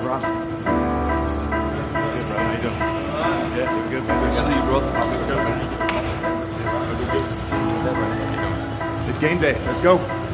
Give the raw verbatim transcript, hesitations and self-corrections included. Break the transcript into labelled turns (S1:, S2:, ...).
S1: Ron.
S2: Good, bro. How you doing? Yeah, doing good.
S1: Good to see you, bro.
S2: It's game day. Let's go.